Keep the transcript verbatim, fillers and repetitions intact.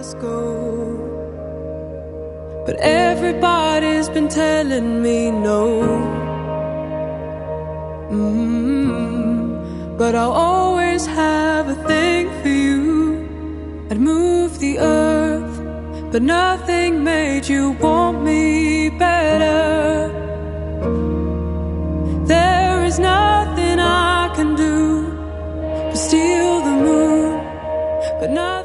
must go. But everybody's been telling me no. mm-hmm. But I'll always have a thing for you. I'd move the earth, but nothing made you want me better. There is nothing I can do to steal the moon, but not